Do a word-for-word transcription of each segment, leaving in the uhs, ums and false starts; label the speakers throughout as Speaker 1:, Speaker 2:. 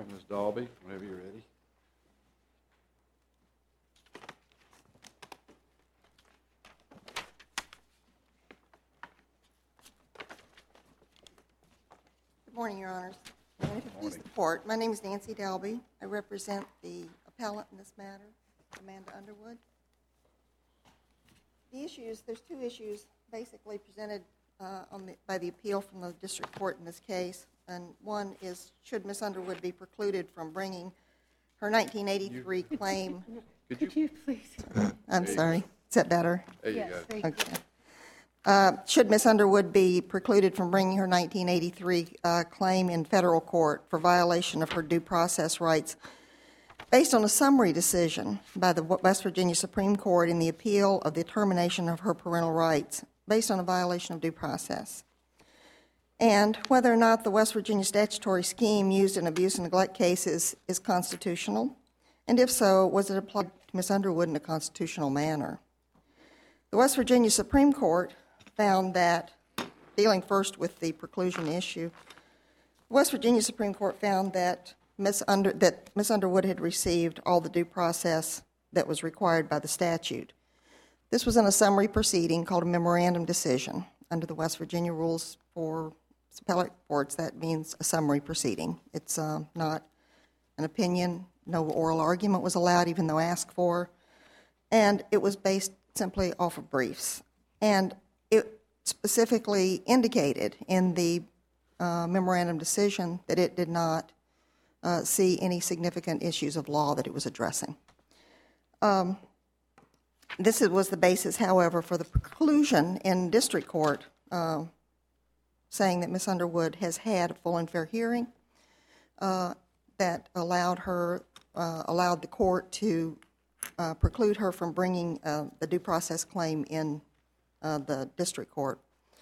Speaker 1: Miz Dalby, whenever you're ready.
Speaker 2: Good morning, Your Honors. And if you please the court, my name is Nancy Dalby. I represent the appellant in this matter, Amanda Underwood. The issues, there's two issues basically presented uh, on the, by the appeal from the district court in this case. And one is, should Miz Underwood be precluded from bringing her nineteen eighty-three you, claim?
Speaker 3: Could you, could you please?
Speaker 2: I'm
Speaker 1: there
Speaker 2: sorry. Is that better?
Speaker 1: There you
Speaker 3: yes,
Speaker 1: go.
Speaker 3: thank
Speaker 2: Okay.
Speaker 3: you.
Speaker 2: Uh, should Miz Underwood be precluded from bringing her nineteen eighty-three uh, claim in federal court for violation of her due process rights based on a summary decision by the West Virginia Supreme Court in the appeal of the termination of her parental rights based on a violation of due process? And whether or not the West Virginia statutory scheme used in abuse and neglect cases is constitutional, and if so, was it applied to Miz Underwood in a constitutional manner? The West Virginia Supreme Court found that, dealing first with the preclusion issue, the West Virginia Supreme Court found that Miz Under, that Miz Underwood had received all the due process that was required by the statute. This was in a summary proceeding called a memorandum decision. Under the West Virginia rules for appellate courts, that means a summary proceeding. It's uh, not an opinion. No oral argument was allowed, even though asked for. And it was based simply off of briefs. And it specifically indicated in the uh, memorandum decision that it did not uh, see any significant issues of law that it was addressing. Um, this was the basis, however, for the preclusion in district court, uh, saying that Miz Underwood has had a full and fair hearing uh, that allowed her, uh, allowed the court to uh, preclude her from bringing uh, the due process claim in uh, the district court.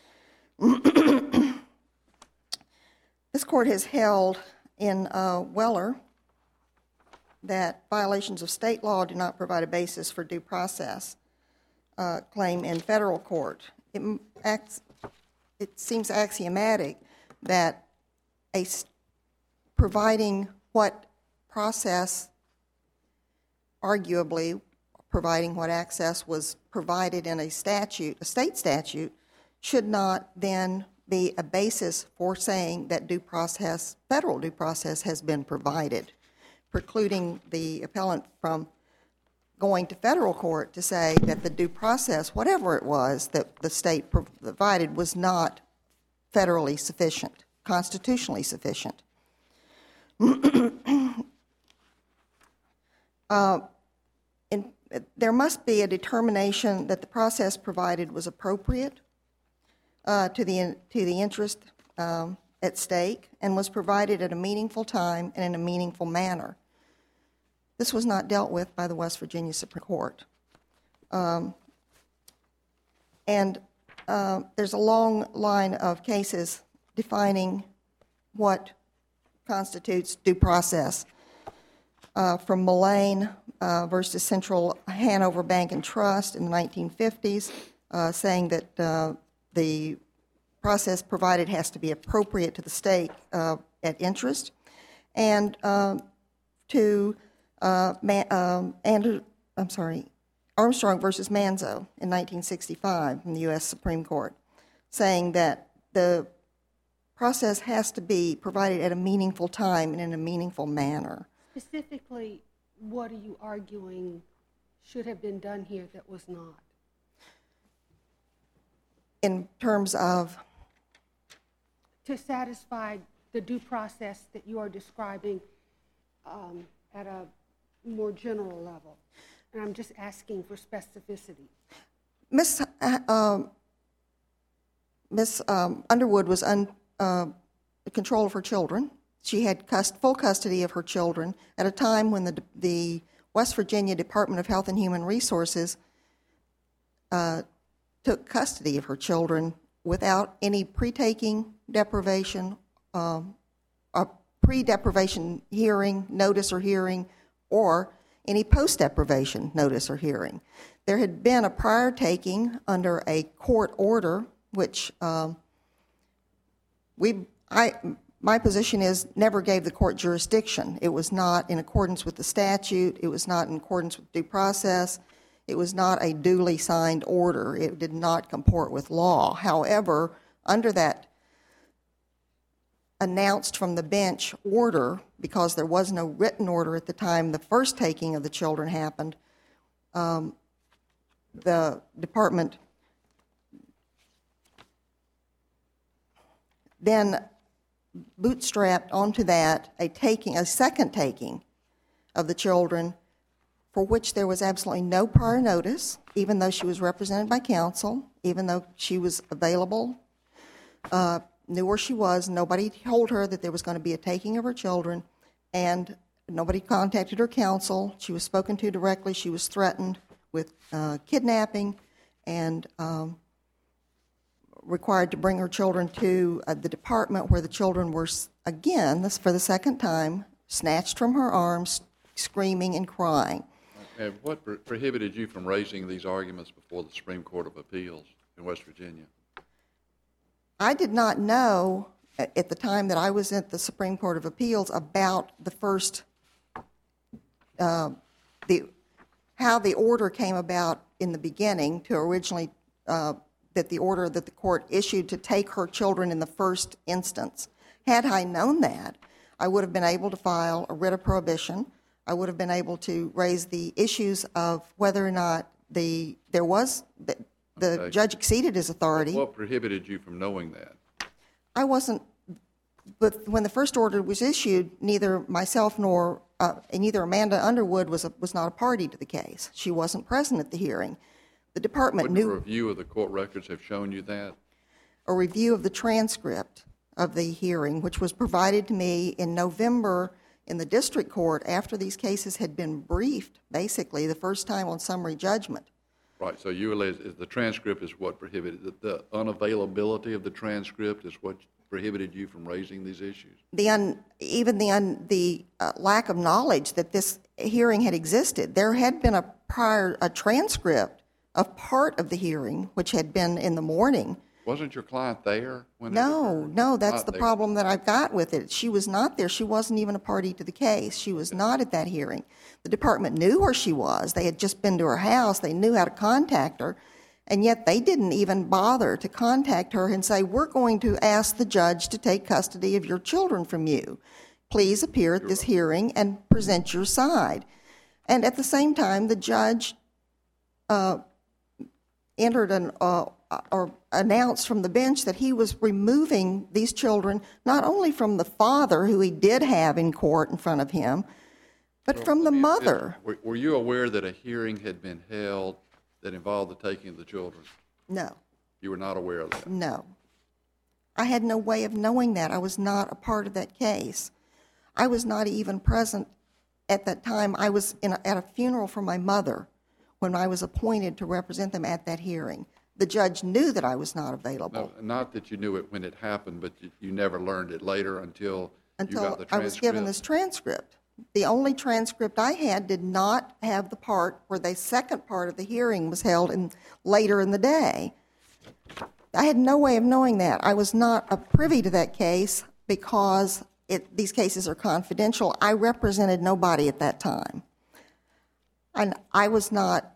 Speaker 2: This court has held in uh, Weller that violations of state law do not provide a basis for due process uh, claim in federal court. It acts It seems axiomatic that a providing what process, arguably providing what access was provided in a statute, a state statute, should not then be a basis for saying that due process, federal due process, has been provided, precluding the appellant from going to federal court to say that the due process, whatever it was that the state provided, was not federally sufficient, constitutionally sufficient. uh, in, there must be a determination that the process provided was appropriate uh, to the to the interest um, at stake and was provided at a meaningful time and in a meaningful manner. This was not dealt with by the West Virginia Supreme Court. Um, and uh, there's a long line of cases defining what constitutes due process. Uh, from Mullane uh, versus Central Hanover Bank and Trust in the nineteen fifties, uh, saying that uh, the process provided has to be appropriate to the state uh, at interest, and uh, to Uh, Man, um, Andrew, I'm sorry, Armstrong versus Manzo in nineteen sixty-five in the U S Supreme Court, saying that the process has to be provided at a meaningful time and in a meaningful manner.
Speaker 3: Specifically, what are you arguing should have been done here that was not?
Speaker 2: In terms of?
Speaker 3: To satisfy the due process that you are describing um, at a more general level. And I'm just asking for specificity.
Speaker 2: Miss Uh, um, Miss Um, Underwood was in uh, control of her children. She had cust- full custody of her children at a time when the, the West Virginia Department of Health and Human Resources uh, took custody of her children without any pre-taking deprivation, um, a pre-deprivation hearing, notice or hearing, or any post-deprivation notice or hearing. There had been a prior taking under a court order, which um, we, I, my position is never gave the court jurisdiction. It was not in accordance with the statute. It was not in accordance with due process. It was not a duly signed order. It did not comport with law. However, under that announced from the bench order, because there was no written order at the time the first taking of the children happened, um, the department then bootstrapped onto that a taking, a second taking of the children, for which there was absolutely no prior notice, even though she was represented by counsel, even though she was available, uh, knew where she was. Nobody told her that there was going to be a taking of her children, and nobody contacted her counsel. She was spoken to directly. She was threatened with uh, kidnapping and um, required to bring her children to uh, the department, where the children were, again, this for the second time, snatched from her arms, screaming and crying.
Speaker 1: And what pro- prohibited you from raising these arguments before the Supreme Court of Appeals in West Virginia?
Speaker 2: I did not know at the time that I was at the Supreme Court of Appeals about the first, uh, the how the order came about in the beginning to originally, uh, that the order that the court issued to take her children in the first instance. Had I known that, I would have been able to file a writ of prohibition. I would have been able to raise the issues of whether or not the there was the, the
Speaker 1: Okay.
Speaker 2: judge exceeded his authority.
Speaker 1: What prohibited you from knowing that?
Speaker 2: I wasn't, but when the first order was issued, neither myself nor uh, neither Amanda Underwood was a, was not a party to the case. She wasn't present at the hearing. The department
Speaker 1: Wouldn't a
Speaker 2: knew
Speaker 1: review of the court records have shown you that?
Speaker 2: a review of the transcript of the hearing, which was provided to me in November in the district court after these cases had been briefed, basically the first time on summary judgment.
Speaker 1: Right, so you allege is the transcript is what prohibited, the, the unavailability of the transcript is what prohibited you from raising these issues?
Speaker 2: The un, even the un, the uh, lack of knowledge that this hearing had existed. There had been a prior a transcript of part of the hearing, which had been in the morning.
Speaker 1: Wasn't your client there when it
Speaker 2: No,
Speaker 1: occurred?
Speaker 2: no, that's
Speaker 1: Not
Speaker 2: the
Speaker 1: there.
Speaker 2: problem that I've got with it. She was not there. She wasn't even a party to the case. She was not at that hearing. The department knew where she was. They had just been to her house. They knew how to contact her, and yet they didn't even bother to contact her and say, we're going to ask the judge to take custody of your children from you. Please appear at this hearing and present your side. And at the same time, the judge uh, entered an uh, or announced from the bench that he was removing these children not only from the father, who he did have in court in front of him, but from the
Speaker 1: Let me ask this.
Speaker 2: mother.
Speaker 1: Were, were you aware that a hearing had been held that involved the taking of the children?
Speaker 2: No,
Speaker 1: You were not aware of that?
Speaker 2: no. I had no way of knowing that. I was not a part of that case. I was not even present at that time. I was in a, at a funeral for my mother when I was appointed to represent them at that hearing. The judge knew that I was not available.
Speaker 1: No, not that you knew it when it happened, but you, you never learned it later until, you got the
Speaker 2: Until
Speaker 1: transcript.
Speaker 2: I was given this transcript. The only transcript I had did not have the part where the second part of the hearing was held in, later in the day. I had no way of knowing that. I was not a privy to that case because it, these cases are confidential. I represented nobody at that time. And I was not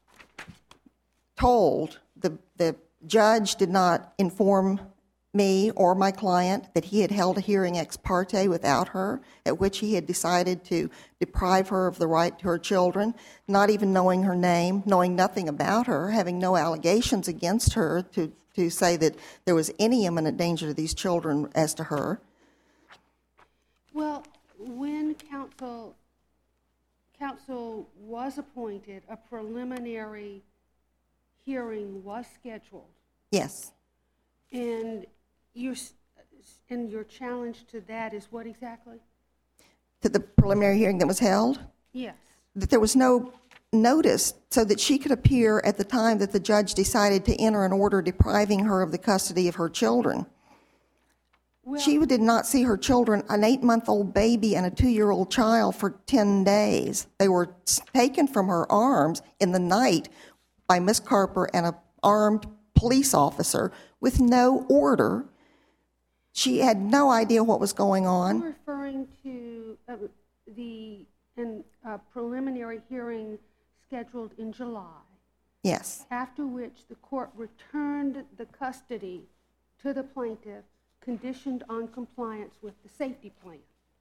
Speaker 2: told, the, the judge did not inform me or my client that he had held a hearing ex parte without her, at which he had decided to deprive her of the right to her children, not even knowing her name, knowing nothing about her, having no allegations against her to, to say that there was any imminent danger to these children as to her.
Speaker 3: Well, when counsel, counsel was appointed, a preliminary hearing was scheduled.
Speaker 2: Yes.
Speaker 3: And your, and your challenge to that is what exactly?
Speaker 2: To the preliminary hearing that was held,
Speaker 3: Yes.
Speaker 2: that there was no notice so that she could appear at the time that the judge decided to enter an order depriving her of the custody of her children.
Speaker 3: Well,
Speaker 2: She did not see her children, an eight-month-old baby and a two-year-old child, for ten days. They were taken from her arms in the night by Miss Carper and an armed police officer with no order She had no idea what was going
Speaker 3: I'm
Speaker 2: on.
Speaker 3: referring to uh, the an, uh, preliminary hearing scheduled in July,
Speaker 2: Yes.
Speaker 3: after which the court returned the custody to the plaintiff, conditioned on compliance with the safety plan.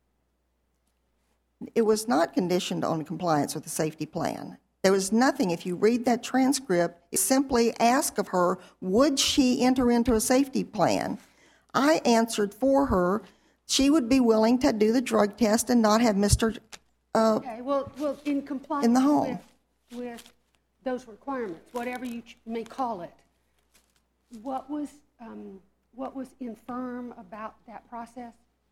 Speaker 2: It was not conditioned on compliance with the safety plan. There was nothing, if you read that transcript, it simply asked of her, would she enter into a safety plan? I answered for her, she would be willing to do the drug test and not have Mister Uh,
Speaker 3: Okay, well, well, in compliance
Speaker 2: In the home.
Speaker 3: with, with those requirements, whatever you ch- may call it, what was, um, what was infirm about that process?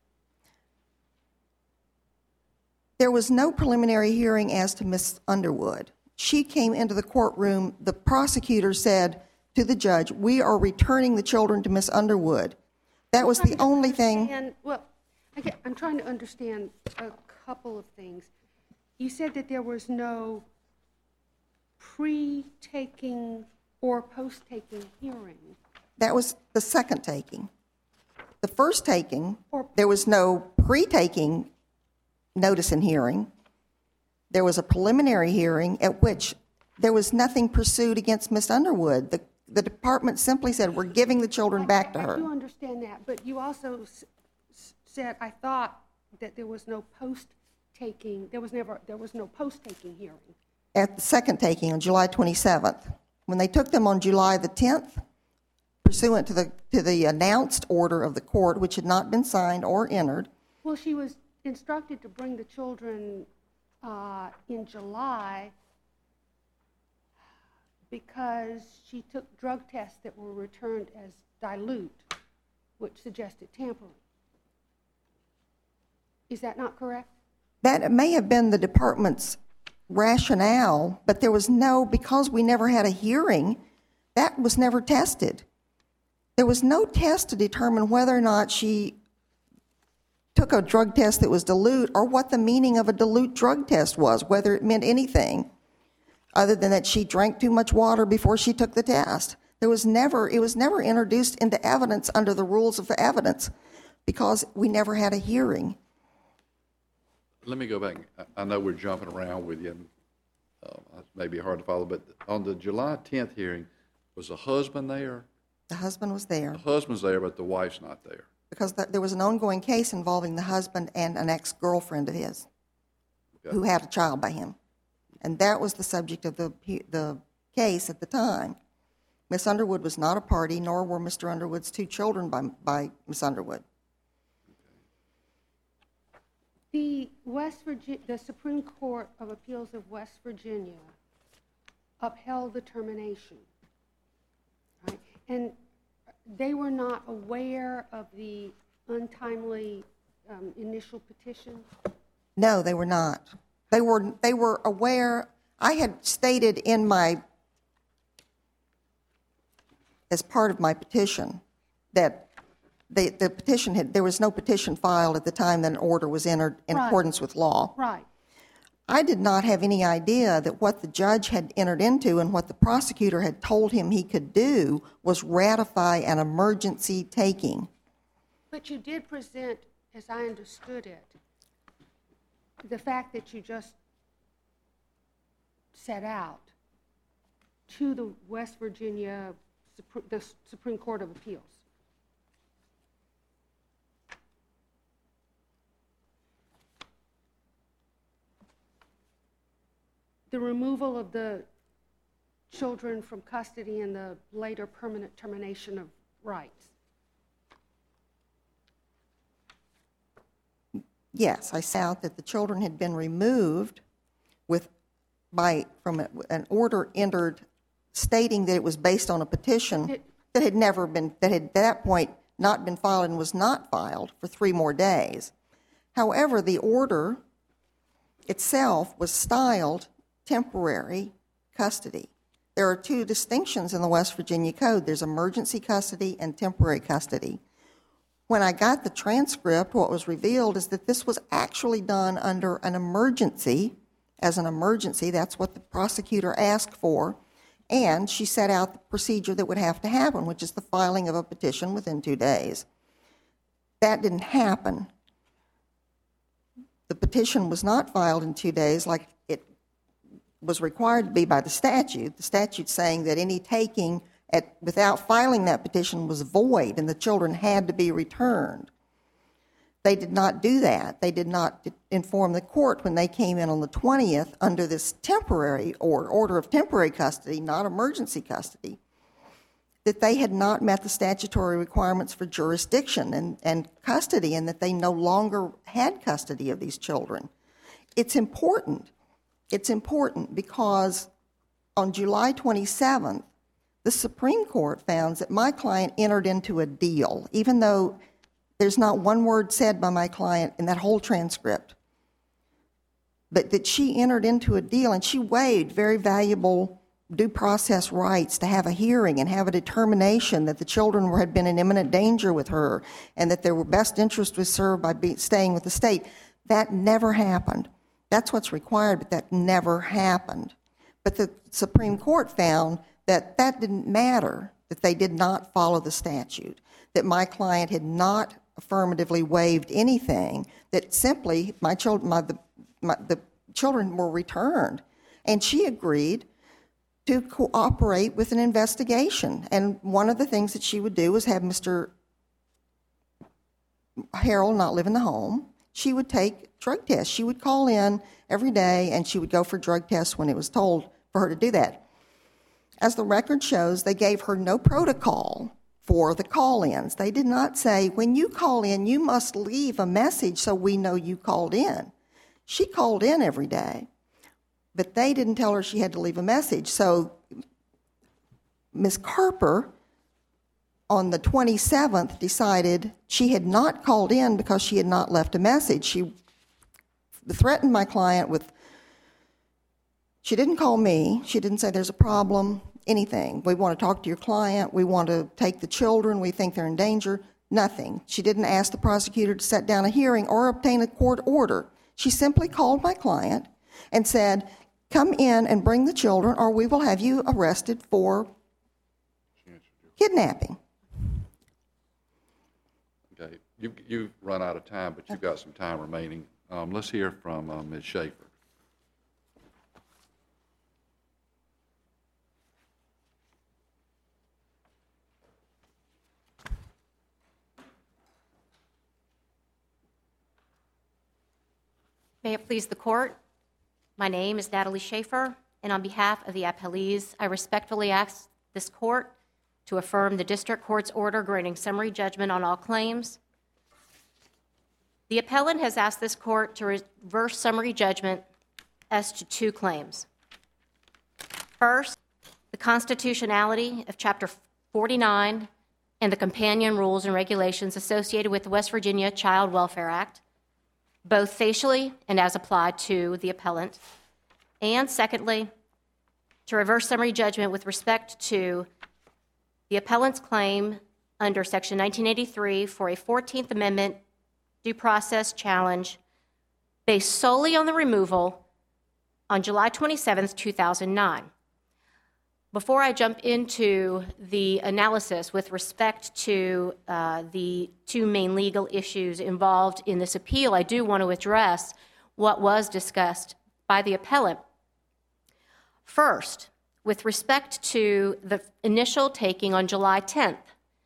Speaker 2: There was no preliminary hearing as to Miss Underwood. She came into the courtroom, the prosecutor said to the judge, we are returning the children to Miss Underwood. That was the only thing.
Speaker 3: And, well, I get, I'm trying to understand a couple of things. You said that there was no pre-taking or post-taking hearing.
Speaker 2: That was the second taking. The first taking,
Speaker 3: Or-
Speaker 2: there was no pre-taking notice and hearing. There was a preliminary hearing at which there was nothing pursued against Miss Underwood. The, the department simply said, we're giving the children back to
Speaker 3: I do
Speaker 2: her.
Speaker 3: understand that, but you also s- s- said, I thought that there was no post-taking, there was never, there was no post-taking hearing.
Speaker 2: At the second taking on July twenty-seventh. When they took them on July the tenth, pursuant to the, to the announced order of the court, which had not been signed or entered,
Speaker 3: Well, she was instructed to bring the children uh, in July because she took drug tests that were returned as dilute, which suggested tampering. Is that not correct?
Speaker 2: that may have been the department's rationale, but there was no, because we never had a hearing, that was never tested. There was no test to determine whether or not she took a drug test that was dilute or what the meaning of a dilute drug test was, whether it meant anything other than that she drank too much water before she took the test. There was never, it was never introduced into evidence under the rules of the evidence because we never had a hearing.
Speaker 1: Let me go back. I- I know we're jumping around with you, and uh, it may be hard to follow, but on the July tenth hearing, was the husband there?
Speaker 2: The husband was there
Speaker 1: The husband's there, but the wife's not there.
Speaker 2: because th- there was an ongoing case involving the husband and an ex-girlfriend of his
Speaker 1: Okay.
Speaker 2: who had a child by him. And that was the subject of the, the case at the time. Miss Underwood was not a party, nor were Mister Underwood's two children by, by Miss Underwood.
Speaker 3: The West Virginia, the Supreme Court of Appeals of West Virginia upheld the termination, right? And they were not aware of the untimely um, initial petition?
Speaker 2: No, they were not. They were, they were aware, I had stated in my, as part of my petition, that the, the petition had, there was no petition filed at the time that an order was entered in
Speaker 3: Right.
Speaker 2: accordance with law.
Speaker 3: Right.
Speaker 2: I did not have any idea that what the judge had entered into and what the prosecutor had told him he could do was ratify an emergency taking.
Speaker 3: But you did present, as I understood it, the fact that you just set out to the West Virginia, Supr- the Supreme Court of Appeals. The removal of the children from custody and the later permanent termination of rights.
Speaker 2: Yes, I set out that the children had been removed with, by, from a- an order entered stating that it was based on a petition
Speaker 3: It-
Speaker 2: that had never been, that had at that point not been filed and was not filed for three more days. However, the order itself was styled temporary custody. There are two distinctions in the West Virginia Code. There's emergency custody and temporary custody. When I got the transcript, what was revealed is that this was actually done under an emergency. As an emergency, that's what the prosecutor asked for. And she set out the procedure that would have to happen, which is the filing of a petition within two days. that didn't happen. The petition was not filed in two days like it was required to be by the statute. The statute saying that any taking at, without filing that petition was void and the children had to be returned. They did not do that. They did not inform the court when they came in on the twentieth under this temporary or order of temporary custody, not emergency custody, that they had not met the statutory requirements for jurisdiction and, and custody, and that they no longer had custody of these children. It's important. It's important because on July twenty-seventh, the Supreme Court found that my client entered into a deal, even though there's not one word said by my client in that whole transcript, but that she entered into a deal and she waived very valuable due process rights to have a hearing and have a determination that the children were, had been in imminent danger with her and that their best interest was served by be, staying with the state. That never happened. That's what's required, but that never happened. But the Supreme Court found that that didn't matter, that they did not follow the statute, that my client had not affirmatively waived anything, that simply my children, my, the, my, the children were returned. And she agreed to cooperate with an investigation. And one of the things that she would do was have Mister Harold not live in the home. She would take drug tests. She would call in every day and she would go for drug tests when it was told for her to do that. As the record shows, they gave her no protocol for the call-ins. They did not say, when you call in, you must leave a message so we know you called in. She called in every day, but they didn't tell her she had to leave a message. So Miz Carper, on the twenty-seventh, decided she had not called in because she had not left a message. She threatened my client with, she didn't call me, she didn't say there's a problem, anything. We want to talk to your client, we want to take the children, we think they're in danger, nothing. She didn't ask the prosecutor to set down a hearing or obtain a court order. She simply called my client and said, come in and bring the children or we will have you arrested for kidnapping.
Speaker 1: Okay, you, you've run out of time, but you've got some time remaining. Um, let's hear from uh, Miz Schaefer.
Speaker 4: May it please the court, my name is Natalie Schaefer, and on behalf of the appellees, I respectfully ask this court to affirm the district court's order granting summary judgment on all claims. The appellant has asked this court to reverse summary judgment as to two claims. First, the constitutionality of Chapter forty-nine and the companion rules and regulations associated with the West Virginia Child Welfare Act, both facially and as applied to the appellant. And secondly, to reverse summary judgment with respect to the appellant's claim under Section nineteen eighty-three for a fourteenth Amendment due process challenge based solely on the removal on July twenty-seventh, two thousand nine. Before I jump into the analysis with respect to uh, the two main legal issues involved in this appeal, I do want to address what was discussed by the appellant. First, with respect to the initial taking on July tenth,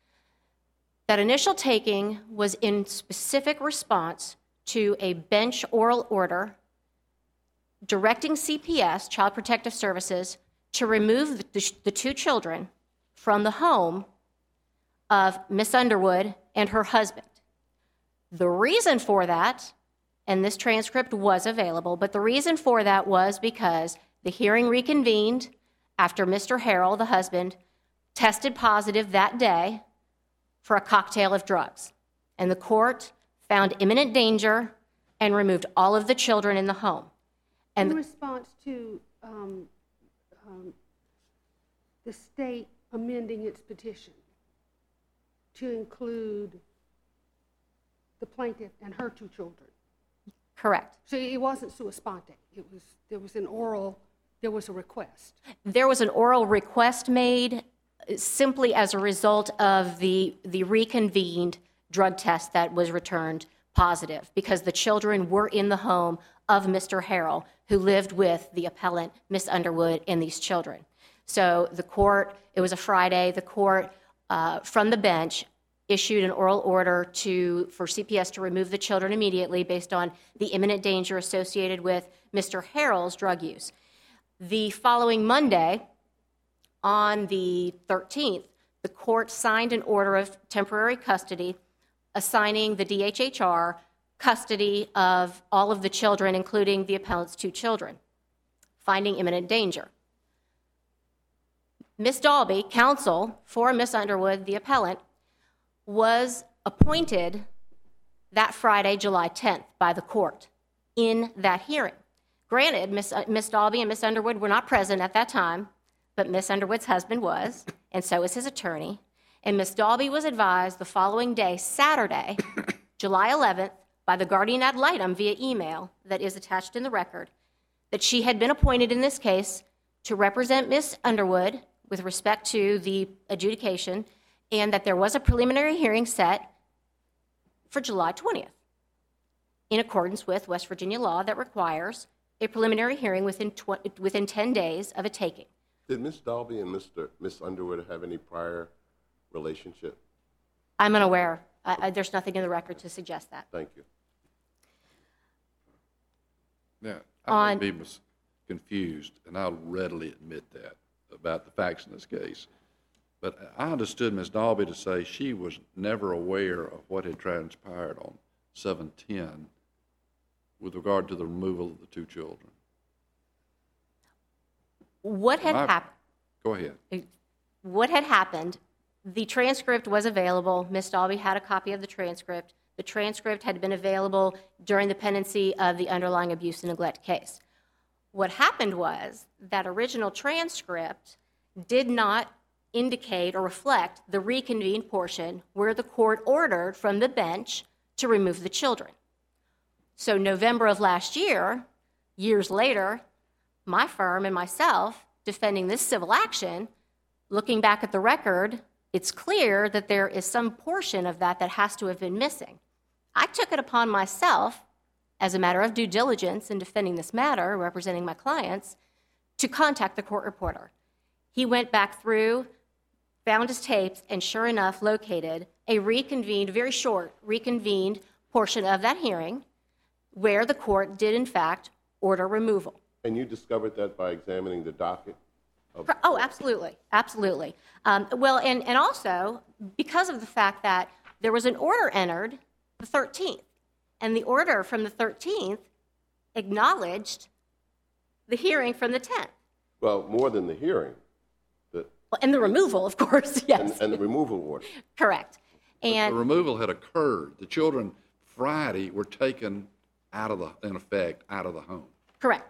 Speaker 4: that initial taking was in specific response to a bench oral order directing C P S, Child Protective Services, to remove the, the two children from the home of Miss Underwood and her husband. The reason for that, and this transcript was available, but the reason for that was because the hearing reconvened after Mister Harrell, the husband, tested positive that day for a cocktail of drugs. And the court found imminent danger and removed all of the children in the home. And
Speaker 3: in response to um, um, the state amending its petition to include the plaintiff and her two children.
Speaker 4: Correct.
Speaker 3: So it wasn't sua sponte. It was, there was an oral, there was a request.
Speaker 4: There was an oral request made simply as a result of the, the reconvened drug test that was returned positive because the children were in the home of Mister Harrell, who lived with the appellant, Miss Underwood, and these children. So the court, it was a Friday, the court, uh, from the bench, issued an oral order to for C P S to remove the children immediately based on the imminent danger associated with Mister Harrell's drug use. The following Monday, on the thirteenth, the court signed an order of temporary custody assigning the D H H R custody of all of the children, including the appellant's two children, finding imminent danger. Miss Dalby, counsel for Miss Underwood, the appellant, was appointed that Friday, July tenth, by the court in that hearing. Granted, Miss Uh, Miss Dalby and Miss Underwood were not present at that time, but Miss Underwood's husband was, and so was his attorney. And Miss Dalby was advised the following day, Saturday, July eleventh, by the guardian ad litem via email that is attached in the record, that she had been appointed in this case to represent Miss Underwood with respect to the adjudication, and that there was a preliminary hearing set for July twentieth, in accordance with West Virginia law that requires a preliminary hearing within tw- within ten days of a taking.
Speaker 5: Did Miss Dalby and Mister Miss Underwood have any prior relationship?
Speaker 4: I'm unaware. I, I, there's nothing in the record to suggest that.
Speaker 5: Thank you.
Speaker 1: Now, I
Speaker 4: On-
Speaker 1: may be mis- confused, and I'll readily admit that, about the facts in this case. But I understood Miss Dalby to say she was never aware of what had transpired on seven ten with regard to the removal of the two children.
Speaker 4: What had
Speaker 1: Am I-
Speaker 4: happened?
Speaker 1: Go ahead.
Speaker 4: What had happened, the transcript was available. Miss Dalby had a copy of the transcript. The transcript had been available during the pendency of the underlying abuse and neglect case. What happened was that original transcript did not indicate or reflect the reconvened portion where the court ordered from the bench to remove the children. So November of last year, years later, my firm and myself defending this civil action, looking back at the record, it's clear that there is some portion of that that has to have been missing. I took it upon myself, as a matter of due diligence in defending this matter, representing my clients, to contact the court reporter. He went back through, found his tapes, and sure enough located a reconvened, very short, reconvened portion of that hearing where the court did in fact order removal.
Speaker 5: And you discovered that by examining the docket? Of
Speaker 4: Oh, absolutely, absolutely. Um, well, and, and also because of the fact that there was an order entered the thirteenth, and the order from the thirteenth acknowledged the hearing from the tenth.
Speaker 5: Well, more than the hearing, the,
Speaker 4: Well, and the removal, of course, yes,
Speaker 5: and, and the removal order.
Speaker 4: correct.
Speaker 1: The
Speaker 4: And
Speaker 1: removal had occurred. The children Friday were taken out of the, in effect, out of the home.
Speaker 4: correct.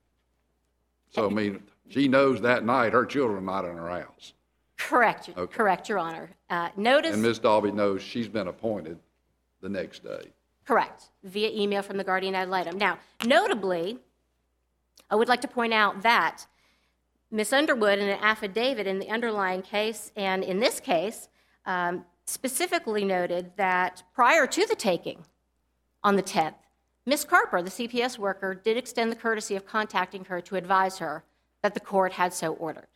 Speaker 1: So, I mean, she knows that night her children are not in her house.
Speaker 4: Correct,
Speaker 1: Okay.
Speaker 4: correct, Your Honor. Uh, notice,
Speaker 1: And Miss Dalby knows she's been appointed the next day.
Speaker 4: correct, via email from the guardian ad litem. Now, notably, I would like to point out that Miss Underwood, in an affidavit in the underlying case and in this case, um, specifically noted that prior to the taking on the tenth, Miss Carper, the C P S worker, did extend the courtesy of contacting her to advise her that the court had so ordered.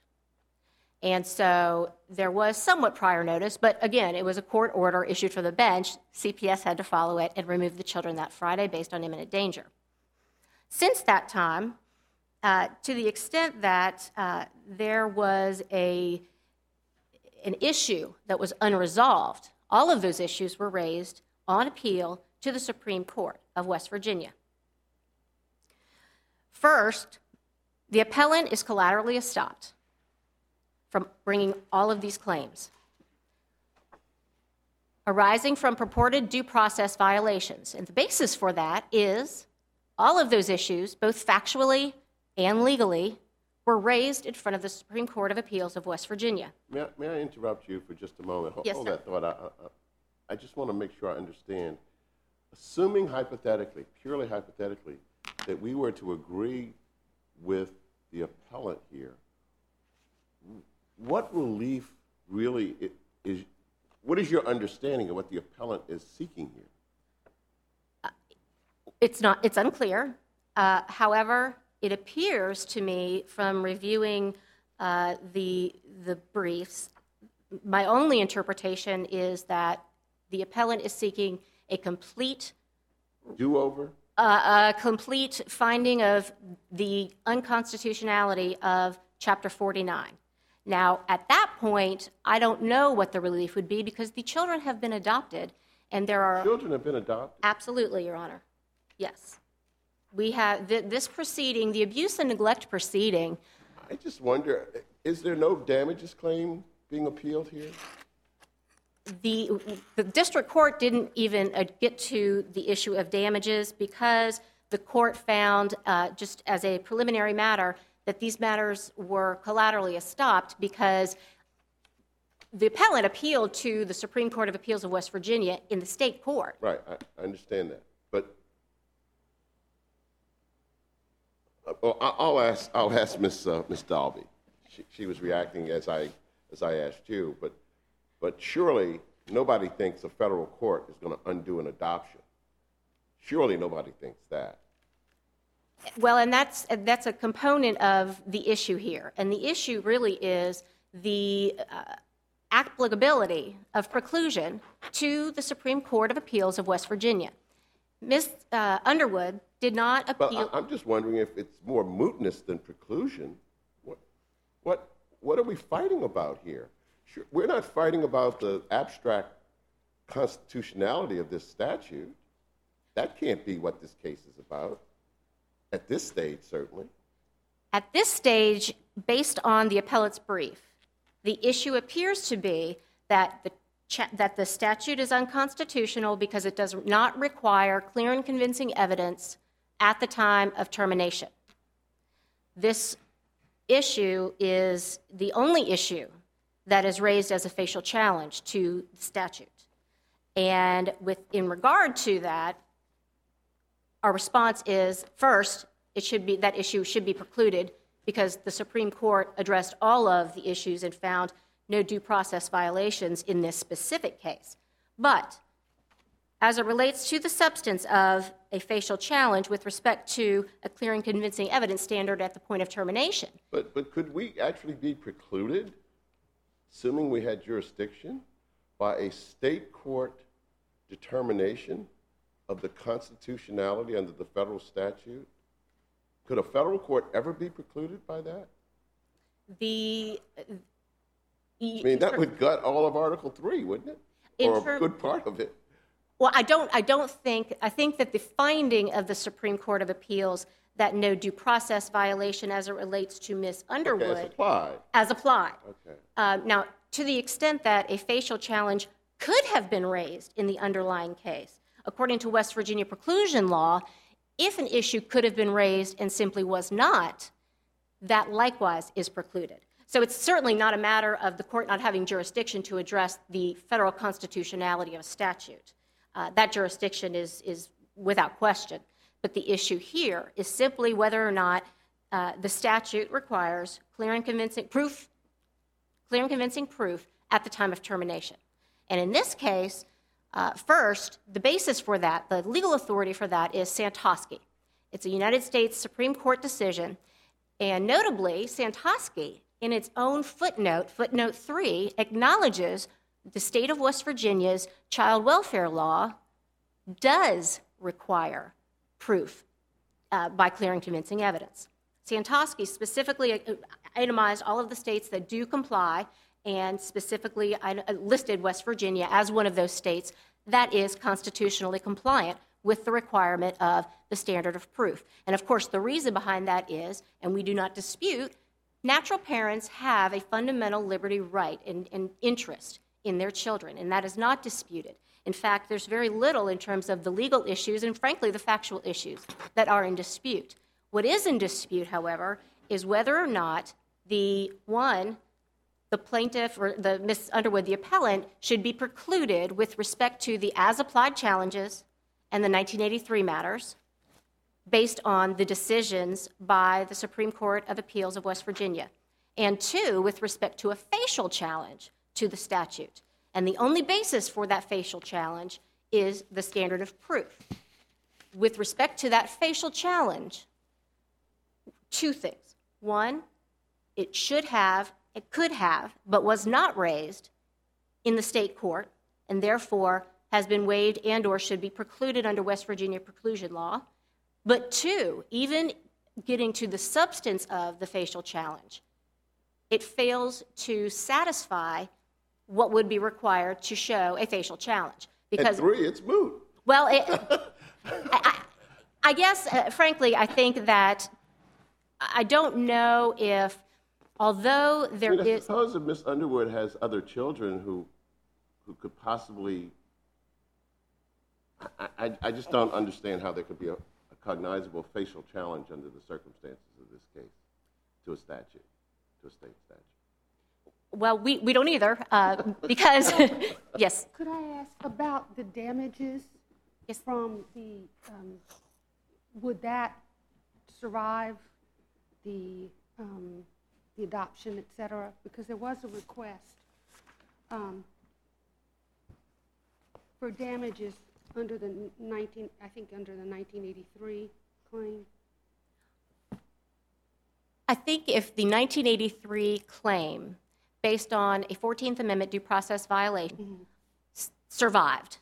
Speaker 4: And so there was somewhat prior notice, but again, it was a court order issued for the bench. C P S had to follow it and remove the children that Friday based on imminent danger. Since that time, uh, to the extent that uh, there was a, an issue that was unresolved, all of those issues were raised on appeal to the Supreme Court of West Virginia. First, the appellant is collaterally estopped from bringing all of these claims arising from purported due process violations. And the basis for that is all of those issues, both factually and legally, were raised in front of the Supreme Court of Appeals of West Virginia.
Speaker 5: May I, may I interrupt you for just a moment? Hold,
Speaker 4: Yes,
Speaker 5: hold
Speaker 4: sir.
Speaker 5: that thought. I, I, I just want to make sure I understand. Assuming hypothetically, purely hypothetically, that we were to agree with the appellant here, what relief really i- is, what is your understanding of what the appellant is seeking here?
Speaker 4: It's not, it's unclear. Uh, however, it appears to me from reviewing uh, the, the briefs, my only interpretation is that the appellant is seeking a complete
Speaker 5: Do-over?
Speaker 4: uh, a complete finding of the unconstitutionality of Chapter forty-nine. Now, at that point, I don't know what the relief would be because the children have been adopted, and there are...
Speaker 5: Children have been adopted?
Speaker 4: Absolutely, Your Honor. Yes. We have, th- this proceeding, the abuse and neglect proceeding,
Speaker 5: I just wonder, is there no damages claim being appealed here?
Speaker 4: the, the district court didn't even uh, get to the issue of damages because the court found, uh, just as a preliminary matter, that these matters were collaterally estopped because the appellant appealed to the Supreme Court of Appeals of West Virginia in the state court.
Speaker 5: Right, I, I understand that, but uh, well, I- I'll ask. I'll ask Miss uh, Miss Dalby. She, she was reacting as I as I asked you, but but surely nobody thinks a federal court is going to undo an adoption. Surely nobody thinks that.
Speaker 4: Well, and that's that's a component of the issue here, and the issue really is the uh, applicability of preclusion to the Supreme Court of Appeals of West Virginia. Miz Uh, Underwood did not
Speaker 5: But
Speaker 4: appeal.
Speaker 5: I, I'm just wondering if it's more mootness than preclusion. What what what are we fighting about here? Sure, we're not fighting about the abstract constitutionality of this statute. That can't be what this case is about. At this stage, certainly.
Speaker 4: At this stage, based on the appellant's brief, the issue appears to be that the, cha- that the statute is unconstitutional because it does not require clear and convincing evidence at the time of termination. This issue is the only issue that is raised as a facial challenge to the statute. And with, in regard to that, our response is, first, it should be, that issue should be precluded because the Supreme Court addressed all of the issues and found no due process violations in this specific case. But as it relates to the substance of a facial challenge with respect to a clear and convincing evidence standard at the point of termination.
Speaker 5: But but could we actually be precluded, assuming we had jurisdiction, by a state court determination of the constitutionality under the federal statute? Could a federal court ever be precluded by that?
Speaker 4: The,
Speaker 5: I mean, that would gut all of Article three, wouldn't it?
Speaker 4: In
Speaker 5: Or
Speaker 4: ter-
Speaker 5: a good part of it.
Speaker 4: Well, I don't, I don't think, I think that the finding of the Supreme Court of Appeals that no due process violation as it relates to Miz Underwood.
Speaker 5: Okay, as applied.
Speaker 4: As applied.
Speaker 5: Okay.
Speaker 4: Uh, now, to the extent that a facial challenge could have been raised in the underlying case, according to West Virginia preclusion law, if an issue could have been raised and simply was not, that likewise is precluded. So it's certainly not a matter of the court not having jurisdiction to address the federal constitutionality of a statute. Uh, that jurisdiction is, is without question. But the issue here is simply whether or not uh, the statute requires clear and convincing proof, clear and convincing proof at the time of termination. And in this case, uh, first, the basis for that, the legal authority for that is Santosky. It's a United States Supreme Court decision. And notably, Santosky, in its own footnote, footnote three, acknowledges the state of West Virginia's child welfare law does require proof uh, by clear and convincing evidence. Santosky specifically itemized all of the states that do comply and specifically listed West Virginia as one of those states that is constitutionally compliant with the requirement of the standard of proof. And of course, the reason behind that is, and we do not dispute, natural parents have a fundamental liberty right and, and interest in their children, and that is not disputed. In fact, there's very little in terms of the legal issues and, frankly, the factual issues that are in dispute. What is in dispute, however, is whether or not the one, the plaintiff or the Miz Underwood, the appellant, should be precluded with respect to the as-applied challenges and the nineteen eighty-three matters based on the decisions by the Supreme Court of Appeals of West Virginia, and two, with respect to a facial challenge to the statute. And the only basis for that facial challenge is the standard of proof. With respect to that facial challenge, two things. One, it should have, it could have, but was not raised in the state court, and therefore has been waived and or should be precluded under West Virginia preclusion law. But two, even getting to the substance of the facial challenge, it fails to satisfy what would be required to show a facial challenge. Because,
Speaker 5: and three, it's moot.
Speaker 4: Well, it, I, I, I guess, uh, frankly, I think that I don't know if, although there
Speaker 5: I mean, I
Speaker 4: is...
Speaker 5: suppose if Miss Underwood has other children who, who could possibly... I, I, I just don't understand how there could be a, a cognizable facial challenge under the circumstances of this case to a statute, to a state statute.
Speaker 4: Well, we, we don't either, uh, because, yes.
Speaker 3: Could I ask about the damages
Speaker 4: Yes.
Speaker 3: from the, um, would that survive the, um, the adoption, et cetera? Because there was a request um, for damages under the nineteen, I think under the nineteen eighty-three claim.
Speaker 4: I think if the nineteen eighty-three claim, based on a fourteenth Amendment due process violation, mm-hmm. s- survived,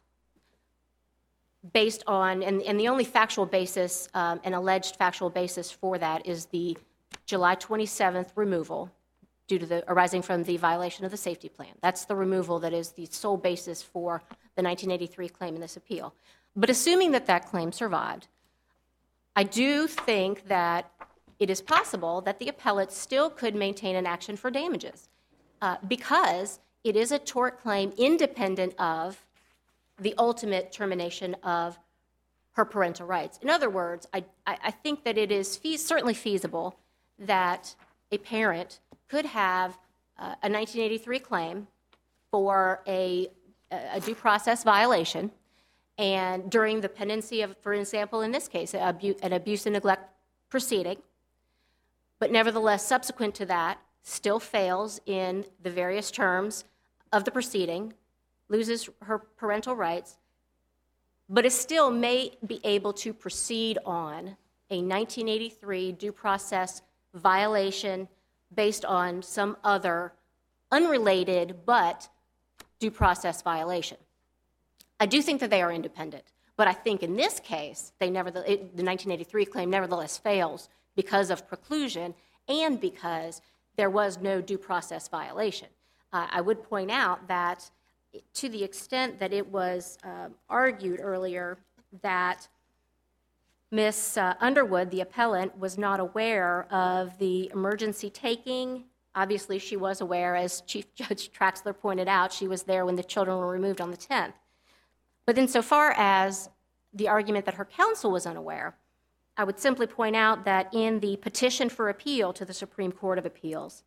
Speaker 4: based on, and, and the only factual basis, um, an alleged factual basis for that is the July twenty-seventh removal due to the, arising from the violation of the safety plan. That's the removal that is the sole basis for the nineteen eighty-three claim in this appeal. But assuming that that claim survived, I do think that it is possible that the appellate still could maintain an action for damages uh, because it is a tort claim independent of the ultimate termination of her parental rights. In other words, I, I, I think that it is fe- certainly feasible that a parent could have uh, a nineteen eighty-three claim for a, a due process violation, and during the pendency of, for example, in this case, abu- an abuse and neglect proceeding, but nevertheless, subsequent to that, still fails in the various terms of the proceeding, loses her parental rights, but is still may be able to proceed on a nineteen eighty-three due process violation based on some other unrelated but due process violation. I do think that they are independent, but I think in this case, they never, it, the nineteen eighty-three claim nevertheless fails because of preclusion and because there was no due process violation. Uh, I would point out that to the extent that it was uh, argued earlier that Miz Uh, Underwood, the appellant, was not aware of the emergency taking. Obviously, she was aware, as Chief Judge Traxler pointed out, she was there when the children were removed on the tenth. But insofar as the argument that her counsel was unaware, I would simply point out that in the petition for appeal to the Supreme Court of Appeals,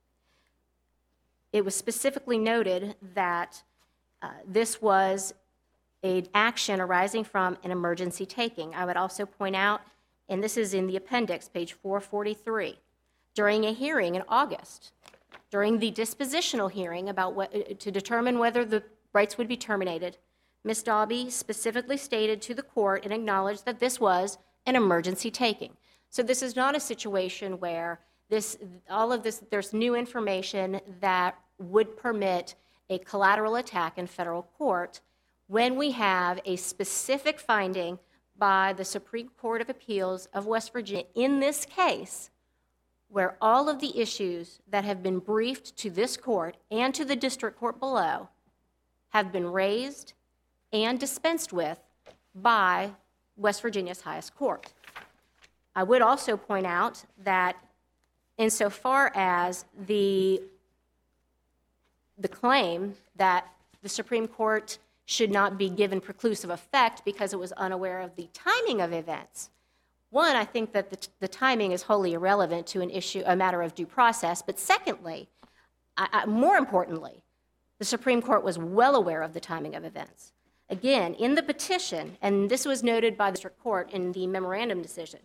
Speaker 4: it was specifically noted that uh, this was an action arising from an emergency taking. I would also point out, and this is in the appendix, page four forty-three, during a hearing in August, during the dispositional hearing about what, to determine whether the rights would be terminated, Miz Daube specifically stated to the court and acknowledged that this was an emergency taking. So this is not a situation where this, all of this, there's new information that would permit a collateral attack in federal court when we have a specific finding by the Supreme Court of Appeals of West Virginia in this case, where all of the issues that have been briefed to this court and to the district court below have been raised and dispensed with by West Virginia's highest court. I would also point out that insofar as the, the claim that the Supreme Court should not be given preclusive effect because it was unaware of the timing of events, one, I think that the, the timing is wholly irrelevant to an issue, a matter of due process, but secondly, I, I, more importantly, the Supreme Court was well aware of the timing of events. Again, in the petition, and this was noted by the district court in the memorandum decision,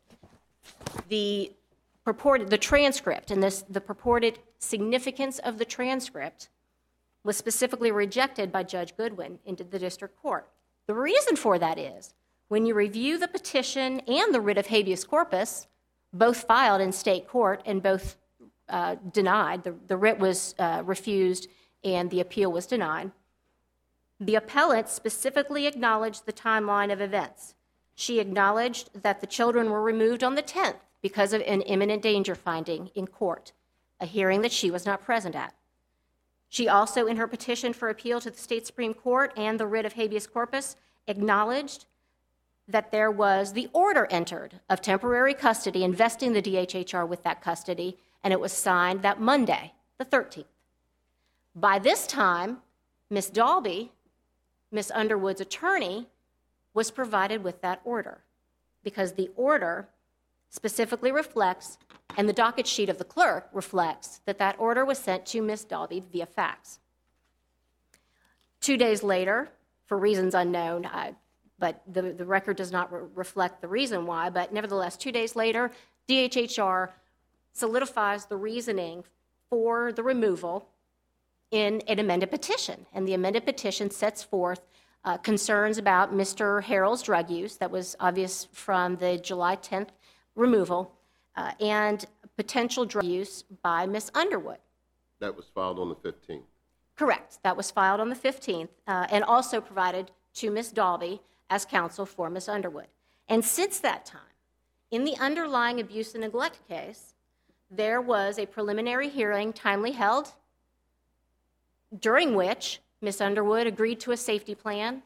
Speaker 4: the purported, the transcript and this, the purported significance of the transcript was specifically rejected by Judge Goodwin into the district court. The reason for that is, when you review the petition and the writ of habeas corpus, both filed in state court and both uh, denied, the, the writ was uh, refused and the appeal was denied, the appellant specifically acknowledged the timeline of events. She acknowledged that the children were removed on the tenth because of an imminent danger finding in court, a hearing that she was not present at. She also, in her petition for appeal to the state Supreme Court and the writ of habeas corpus, acknowledged that there was the order entered of temporary custody investing the D H H R with that custody, and it was signed that Monday, the thirteenth. By this time, Miz Dalby, Miz Underwood's attorney, was provided with that order because the order specifically reflects, and the docket sheet of the clerk reflects, that that order was sent to Miz Dalby via fax. Two days later, for reasons unknown, I, but the, the record does not re- reflect the reason why, but nevertheless, two days later, D H H R solidifies the reasoning for the removal in an amended petition. And the amended petition sets forth uh, concerns about Mister Harrell's drug use that was obvious from the July tenth removal, uh, and potential drug use by Miz Underwood.
Speaker 5: That was filed on the fifteenth.
Speaker 4: Correct. That was filed on the fifteenth, uh, and also provided to Miz Dalby as counsel for Miz Underwood. And since that time, in the underlying abuse and neglect case, there was a preliminary hearing timely held, during which Miz Underwood agreed to a safety plan.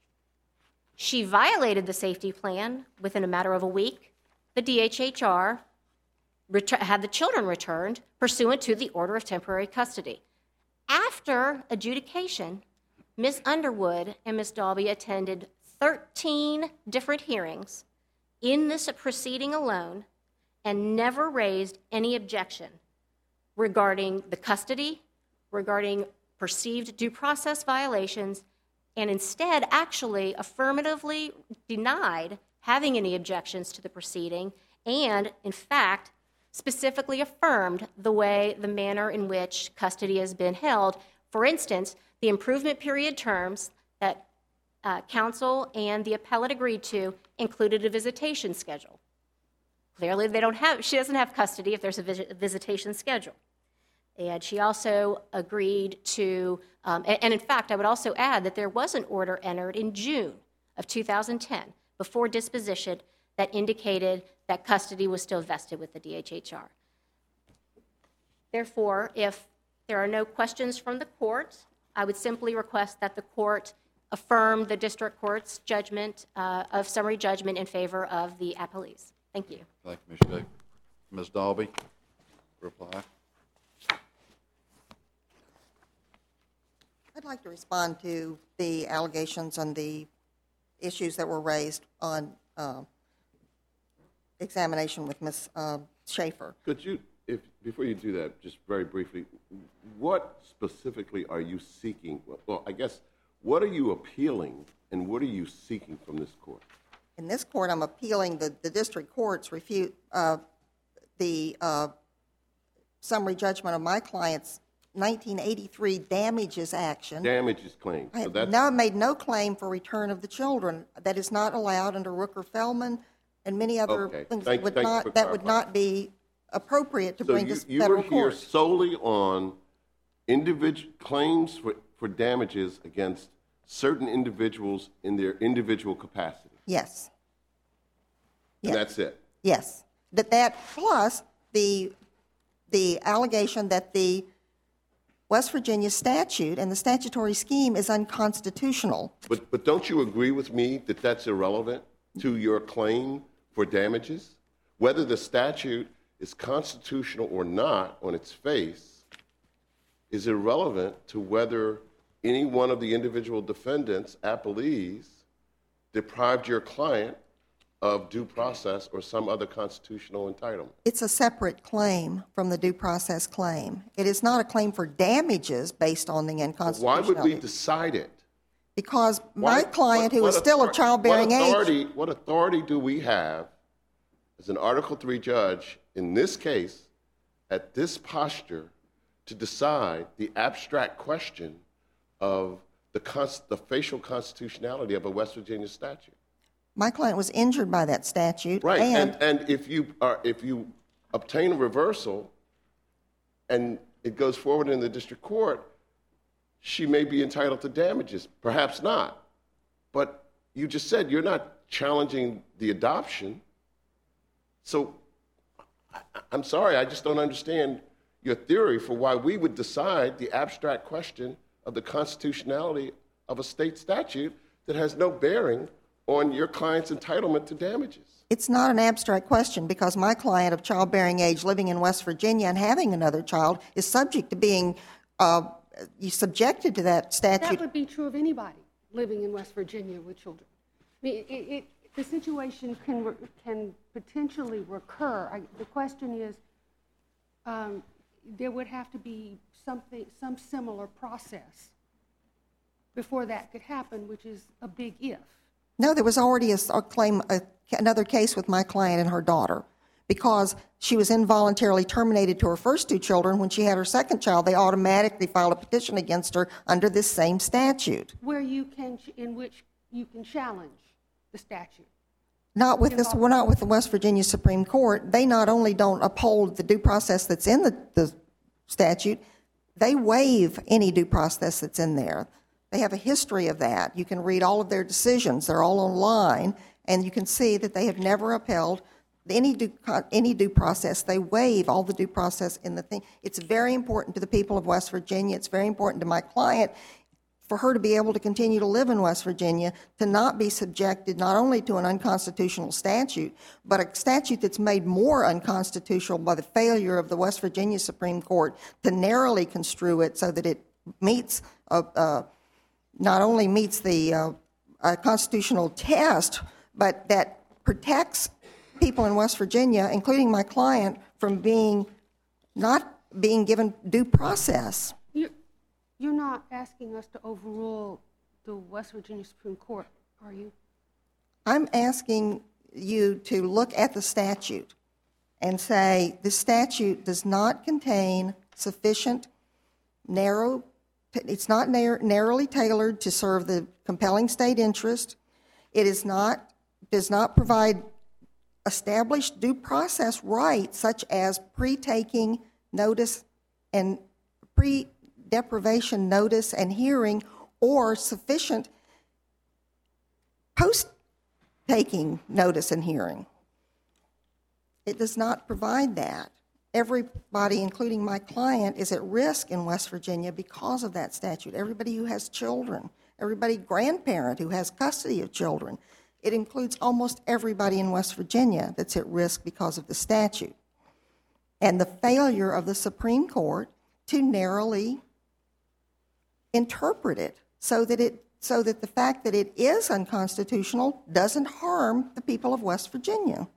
Speaker 4: She violated the safety plan within a matter of a week. The D H H R ret- had the children returned pursuant to the order of temporary custody. After adjudication, Miz Underwood and Miz Dalby attended thirteen different hearings in this proceeding alone and never raised any objection regarding the custody, regarding perceived due process violations, and instead actually affirmatively denied having any objections to the proceeding, and in fact specifically affirmed the way, the manner in which custody has been held. For instance, the improvement period terms that uh, counsel and the appellate agreed to included a visitation schedule. Clearly, they don't have, she doesn't have custody if there's a vis- visitation schedule. And she also agreed to, um, and, and in fact, I would also add that there was an order entered in June of two thousand ten before disposition that indicated that custody was still vested with the D H H R. Therefore, if there are no questions from the court, I would simply request that the court affirm the district court's judgment uh, of summary judgment in favor of the appellees. Thank you.
Speaker 1: Thank you, Miz Jacobs. Miz Dalby, reply.
Speaker 2: I'd like to respond to the allegations and the issues that were raised on uh, examination with Miz Uh, Schaefer.
Speaker 5: Could you, if before you do that, just very briefly, what specifically are you seeking? Well, I guess, what are you appealing and what are you seeking from this court?
Speaker 2: In this court, I'm appealing the, the district court's refute uh, the uh, summary judgment of my client's nineteen eighty-three damages action.
Speaker 5: Damages claim.
Speaker 2: I
Speaker 5: So
Speaker 2: have
Speaker 5: that's,
Speaker 2: now made no claim for return of the children. That is not allowed under Rooker-Feldman and many other
Speaker 5: Okay.
Speaker 2: things
Speaker 5: Thank-
Speaker 2: that would
Speaker 5: thank you
Speaker 2: not
Speaker 5: for
Speaker 2: that would
Speaker 5: clarifying.
Speaker 2: not be appropriate to
Speaker 5: so
Speaker 2: bring
Speaker 5: you,
Speaker 2: to
Speaker 5: you
Speaker 2: federal
Speaker 5: were here
Speaker 2: court.
Speaker 5: solely on individual claims for, for damages against certain individuals in their individual capacity.
Speaker 2: Yes.
Speaker 5: And
Speaker 2: Yes.
Speaker 5: that's it.
Speaker 2: Yes. That that plus the the allegation that the West Virginia statute and the statutory scheme is unconstitutional.
Speaker 5: But, but don't you agree with me that that's irrelevant to your claim for damages? Whether the statute is constitutional or not on its face is irrelevant to whether any one of the individual defendants, appellees, deprived your client of due process or some other constitutional entitlement.
Speaker 2: It's a separate claim from the due process claim. It is not a claim for damages based on the
Speaker 5: Why
Speaker 2: unconstitutionality.
Speaker 5: would we decide it?
Speaker 2: Because my
Speaker 5: What-
Speaker 2: client,
Speaker 5: what-
Speaker 2: who is
Speaker 5: what
Speaker 2: still of
Speaker 5: author-
Speaker 2: childbearing
Speaker 5: what
Speaker 2: age,
Speaker 5: authority, What authority do we have as an Article three judge in this case, at this posture, to decide the abstract question of the, cons- the facial constitutionality of a West Virginia statute.
Speaker 2: My client was injured by that statute.
Speaker 5: Right,
Speaker 2: And,
Speaker 5: and, and if you are, if you obtain a reversal and it goes forward in the district court, she may be entitled to damages, perhaps not. But you just said you're not challenging the adoption. So I, I'm sorry, I just don't understand your theory for why we would decide the abstract question of the constitutionality of a state statute that has no bearing on your client's entitlement to damages.
Speaker 2: it's not an abstract question because my client of childbearing age living in West Virginia and having another child is subject to being uh, subjected to that statute.
Speaker 3: That would be true of anybody living in West Virginia with children. I mean, it, it, the situation can, re- can potentially recur. I, the question is, um, there would have to be something, some similar process before that could happen, which is a big if.
Speaker 2: No, there was already a, a claim, a, another case with my client and her daughter because she was involuntarily terminated to her first two children. When she had her second child, they automatically filed a petition against her under this same statute.
Speaker 3: Where you can, ch- in which you can challenge the statute.
Speaker 2: Not with this, we're not with the West Virginia Supreme Court. They not only don't uphold the due process that's in the, the statute, they waive any due process that's in there. They have a history of that. You can read all of their decisions. They're all online, and you can see that they have never upheld any due, any due process. They waive all the due process in the thing. It's very important to the people of West Virginia. It's very important to my client for her to be able to continue to live in West Virginia, to not be subjected not only to an unconstitutional statute, but a statute that's made more unconstitutional by the failure of the West Virginia Supreme Court to narrowly construe it so that it meets, uh, uh, not only meets the uh, uh, constitutional test, but that protects people in West Virginia, including my client, from being not being given due process.
Speaker 3: You're, you're not asking us to overrule the West Virginia Supreme Court, are you?
Speaker 2: I'm asking you to look at the statute and say the statute does not contain sufficient narrow, it's not narrow, narrowly tailored to serve the compelling state interest. It is not, does not provide established due process rights such as pre-taking notice and pre-deprivation notice and hearing or sufficient post-taking notice and hearing. It does not provide that. Everybody, including my client, is at risk in West Virginia because of that statute. Everybody who has children, everybody grandparent who has custody of children. It includes almost everybody in West Virginia that's at risk because of the statute. And the failure of the Supreme Court to narrowly interpret it so that it so that the fact that it is unconstitutional doesn't harm the people of West Virginia.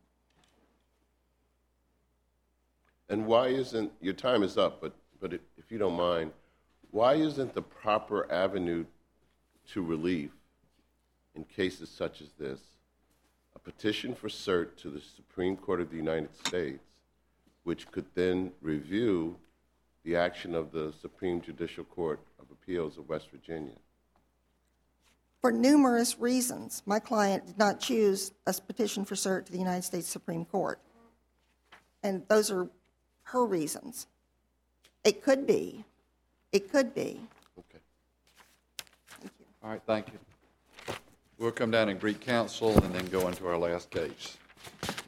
Speaker 5: And why isn't, your time is up, but, but if you don't mind, why isn't the proper avenue to relief in cases such as this a petition for cert to the Supreme Court of the United States, which could then review the action of the Supreme Judicial Court of Appeals of West Virginia?
Speaker 2: For numerous reasons, my client did not choose a petition for cert to the United States Supreme Court. And those are her reasons. It could be. It could be.
Speaker 5: Okay.
Speaker 2: Thank you.
Speaker 1: All right, thank you. We'll come down and greet counsel and then go into our last case.